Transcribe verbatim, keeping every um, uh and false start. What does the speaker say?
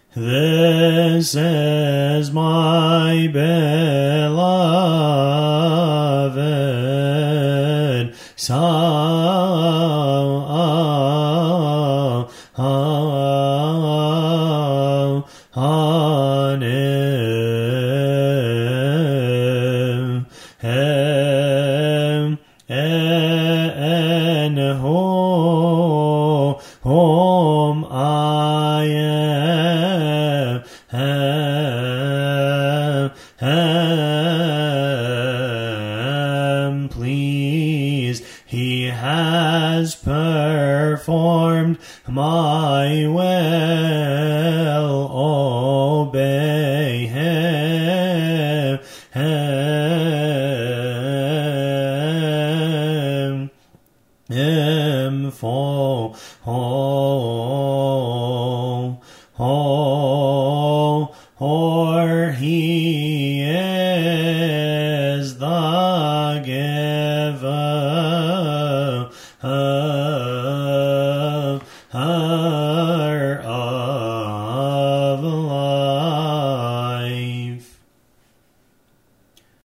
This is my beloved Son. On him, him, and whom I am, am, am pleased. He has performed my will. Obey him, him, him for oh, oh, or he is the giver.